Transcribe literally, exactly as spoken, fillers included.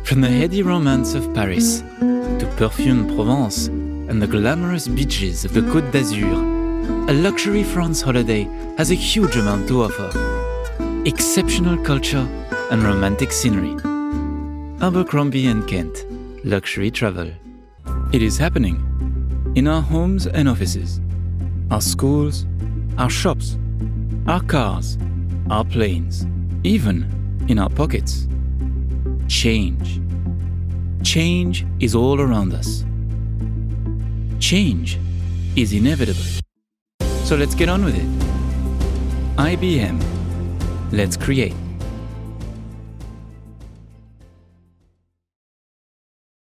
From the heady romance of Paris to perfumed Provence and the glamorous beaches of the Côte d'Azur, a luxury France holiday has a huge amount to offer. Exceptional culture and romantic scenery. Abercrombie and Kent Luxury Travel. It is happening in our homes and offices, our schools, our shops, our cars, our planes, even in our pockets. Change. Change is all around us. Change is inevitable. So let's get on with it. I B M. Let's create.